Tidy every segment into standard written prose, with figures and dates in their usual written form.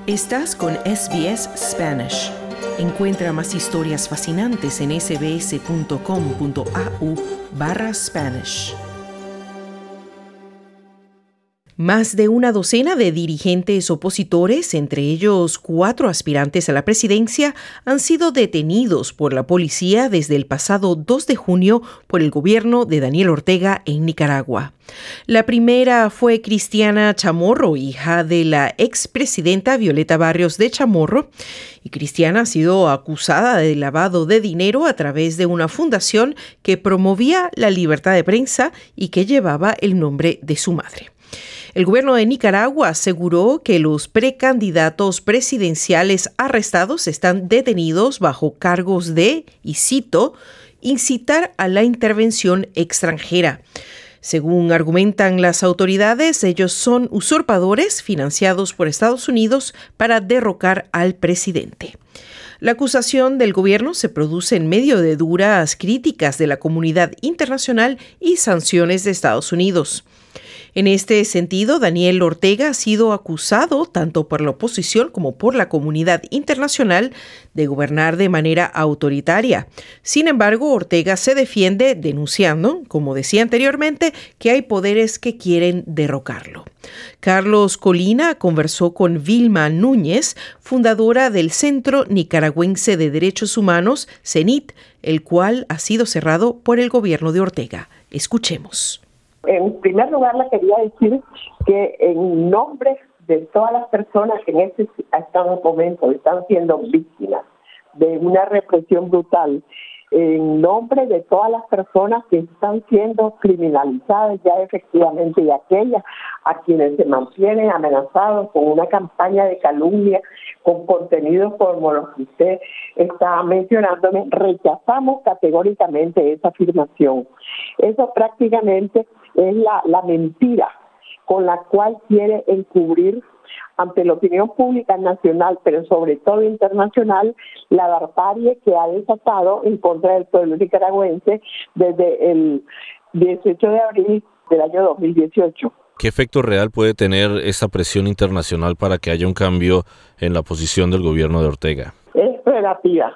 Estás con SBS Spanish. Encuentra más historias fascinantes en sbs.com.au/Spanish. Más de una docena de dirigentes opositores, entre ellos 4 aspirantes a la presidencia, han sido detenidos por la policía desde el pasado 2 de junio por el gobierno de Daniel Ortega en Nicaragua. La primera fue Cristiana Chamorro, hija de la expresidenta Violeta Barrios de Chamorro, y Cristiana ha sido acusada de lavado de dinero a través de una fundación que promovía la libertad de prensa y que llevaba el nombre de su madre. El gobierno de Nicaragua aseguró que los precandidatos presidenciales arrestados están detenidos bajo cargos de, y cito, incitar a la intervención extranjera. Según argumentan las autoridades, ellos son usurpadores financiados por Estados Unidos para derrocar al presidente. La acusación del gobierno se produce en medio de duras críticas de la comunidad internacional y sanciones de Estados Unidos. En este sentido, Daniel Ortega ha sido acusado, tanto por la oposición como por la comunidad internacional, de gobernar de manera autoritaria. Sin embargo, Ortega se defiende denunciando, como decía anteriormente, que hay poderes que quieren derrocarlo. Carlos Colina conversó con Vilma Núñez, fundadora del Centro Nicaragüense de Derechos Humanos, CENIT, el cual ha sido cerrado por el gobierno de Ortega. Escuchemos. En primer lugar, le quería decir que en nombre de todas las personas que en este momento están siendo víctimas de una represión brutal, en nombre de todas las personas que están siendo criminalizadas ya efectivamente y aquellas a quienes se mantienen amenazados con una campaña de calumnia, con contenidos como los que usted está mencionándome, rechazamos categóricamente esa afirmación. Eso prácticamente es la mentira con la cual quiere encubrir ante la opinión pública nacional, pero sobre todo internacional, la barbarie que ha desatado en contra del pueblo nicaragüense desde el 18 de abril del año 2018. ¿Qué efecto real puede tener esa presión internacional para que haya un cambio en la posición del gobierno de Ortega? Es relativa,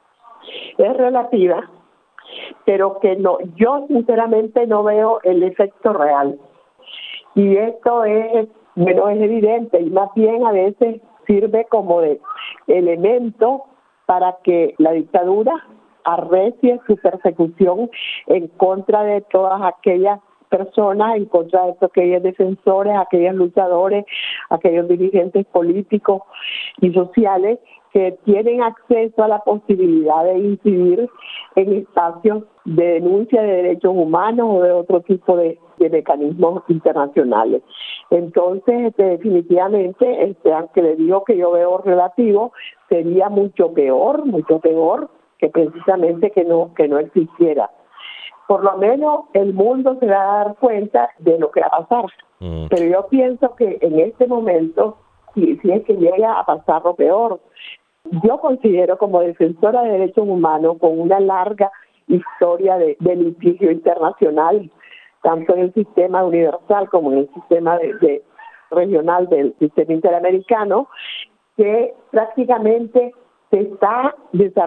pero que no, yo sinceramente no veo el efecto real. Y esto es evidente y más bien a veces sirve como de elemento para que la dictadura arrecie su persecución en contra de todas aquellas personas, en contra de todos aquellos defensores, aquellos luchadores, aquellos dirigentes políticos y sociales que tienen acceso a la posibilidad de incidir en espacios de denuncia de derechos humanos o de otro tipo de mecanismos internacionales. Entonces, definitivamente, aunque le digo que yo veo relativo, sería mucho peor que precisamente que no existiera. Por lo menos el mundo se va a dar cuenta de lo que va a pasar. Pero yo pienso que en este momento, si es que llega a pasar lo peor, yo considero como defensora de derechos humanos con una larga historia de litigio internacional, tanto en el sistema universal como en el sistema de regional del sistema interamericano, que prácticamente se ha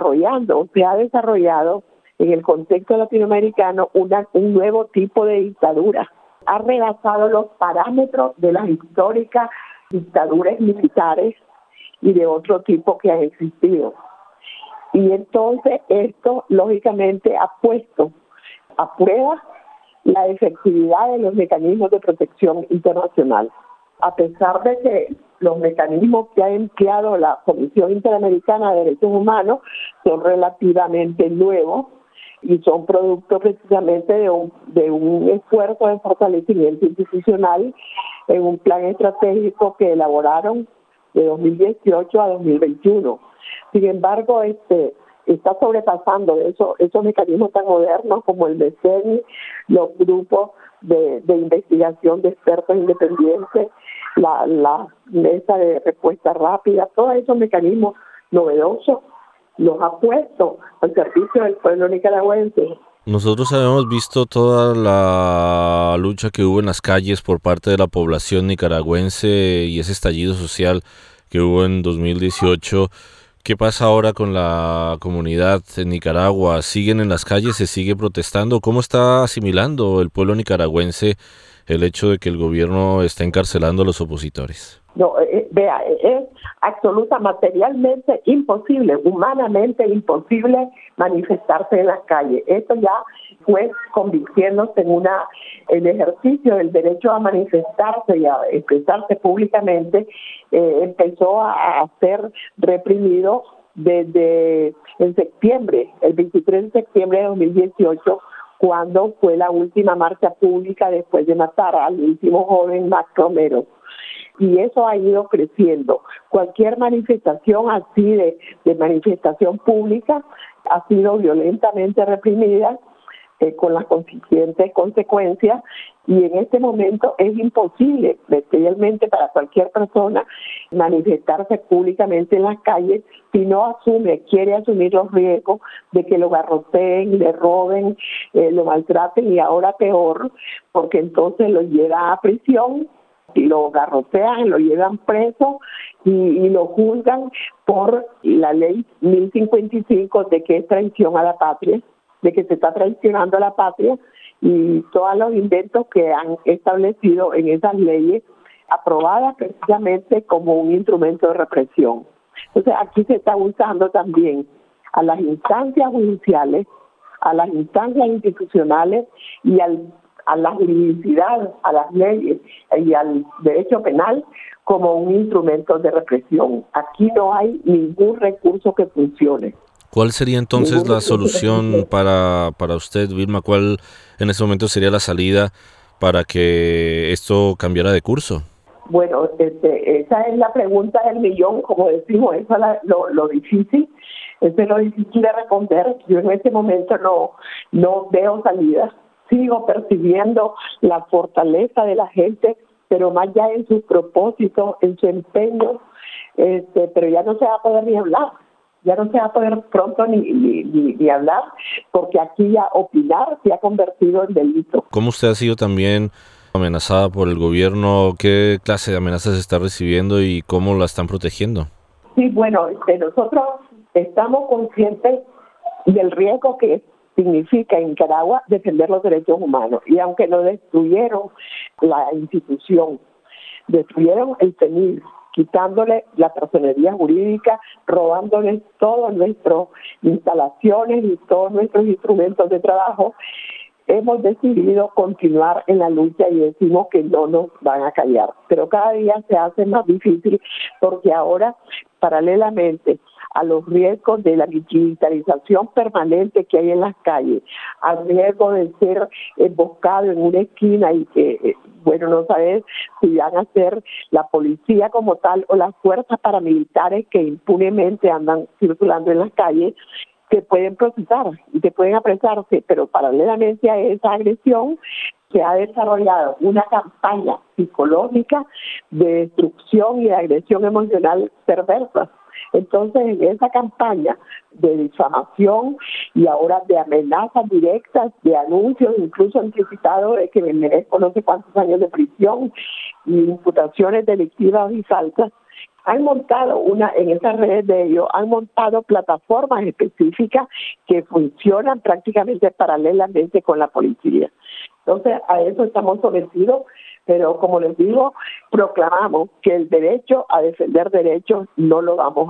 desarrollado en el contexto latinoamericano un nuevo tipo de dictadura. Ha rebasado los parámetros de las históricas dictaduras militares y de otro tipo que han existido. Y entonces esto, lógicamente, ha puesto a prueba la efectividad de los mecanismos de protección internacional. A pesar de que los mecanismos que ha empleado la Comisión Interamericana de Derechos Humanos son relativamente nuevos y son producto precisamente de un esfuerzo de fortalecimiento institucional en un plan estratégico que elaboraron de 2018 a 2021. Sin embargo, está sobrepasando esos mecanismos tan modernos como el MECENI, los grupos de investigación de expertos independientes, la mesa de respuesta rápida, todos esos mecanismos novedosos los ha puesto al servicio del pueblo nicaragüense. Nosotros habíamos visto toda la lucha que hubo en las calles por parte de la población nicaragüense y ese estallido social que hubo en 2018. ¿Qué pasa ahora con la comunidad en Nicaragua? ¿Siguen en las calles? ¿Se sigue protestando? ¿Cómo está asimilando el pueblo nicaragüense el hecho de que el gobierno está encarcelando a los opositores? No, vea, es absoluta, materialmente imposible, humanamente imposible manifestarse en las calles. Esto ya fue convirtiéndose en el ejercicio del derecho a manifestarse y a expresarse públicamente, empezó a ser reprimido desde el 23 de septiembre de 2018, cuando fue la última marcha pública después de matar al último joven Max Romero. Y eso ha ido creciendo. Cualquier manifestación así de manifestación pública ha sido violentamente reprimida, con las consiguientes consecuencias, y en este momento es imposible, especialmente para cualquier persona, manifestarse públicamente en las calles si no quiere asumir los riesgos de que lo garroteen, le roben, lo maltraten, y ahora peor, porque entonces lo llevan a prisión, y lo garrotean, lo llevan preso y lo juzgan por la ley 1055 de que es traición a la patria, de que se está traicionando a la patria, y todos los inventos que han establecido en esas leyes aprobadas precisamente como un instrumento de represión. Entonces aquí se está usando también a las instancias judiciales, a las instancias institucionales y a la juridicidad, a las leyes y al derecho penal como un instrumento de represión. Aquí no hay ningún recurso que funcione. ¿Cuál sería entonces la solución para usted, Vilma? ¿Cuál en este momento sería la salida para que esto cambiara de curso? Bueno, esa es la pregunta del millón, como decimos, eso es lo difícil. Eso es lo difícil de responder. Yo en este momento no veo salida. Sigo percibiendo la fortaleza de la gente, pero más ya en sus propósitos, en su empeño, pero ya no se va a poder ni hablar. Ya no se va a poder pronto ni hablar, porque aquí ya opinar se ha convertido en delito. ¿Cómo usted ha sido también amenazada por el gobierno? ¿Qué clase de amenazas está recibiendo y cómo la están protegiendo? Sí, bueno, nosotros estamos conscientes del riesgo que significa en Nicaragua defender los derechos humanos. Y aunque no destruyeron la institución, destruyeron el CENID, quitándole la personería jurídica, robándole todas nuestras instalaciones y todos nuestros instrumentos de trabajo, hemos decidido continuar en la lucha y decimos que no nos van a callar. Pero cada día se hace más difícil, porque ahora, paralelamente a los riesgos de la militarización permanente que hay en las calles, al riesgo de ser emboscado en una esquina y que, no sabes si van a ser la policía como tal o las fuerzas paramilitares que impunemente andan circulando en las calles, que pueden procesar y que pueden apresarse, pero paralelamente a esa agresión se ha desarrollado una campaña psicológica de destrucción y de agresión emocional perversa. Entonces, en esa campaña de difamación y ahora de amenazas directas, de anuncios, incluso anticipado de que me merezco no sé cuántos años de prisión y imputaciones delictivas y falsas, han montado en esas redes de ellos, han montado plataformas específicas que funcionan prácticamente paralelamente con la policía. Entonces, a eso estamos sometidos, pero como les digo, proclamamos que el derecho a defender derechos no lo vamos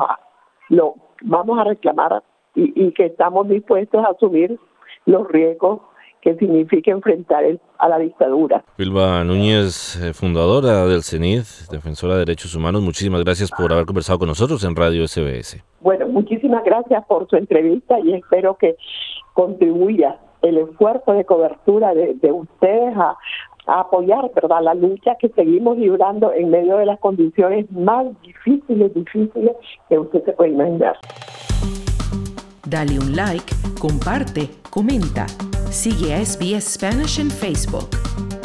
a reclamar y que estamos dispuestos a asumir los riesgos que significa enfrentar a la dictadura. Vilma Núñez, fundadora del CENID, defensora de derechos humanos, muchísimas gracias por haber conversado con nosotros en Radio SBS. Bueno, muchísimas gracias por su entrevista y espero que contribuya el esfuerzo de cobertura de ustedes a apoyar, ¿verdad?, la lucha que seguimos librando en medio de las condiciones más difíciles que usted se puede imaginar. Dale un like, comparte, comenta. Sigue a SBS Spanish en Facebook.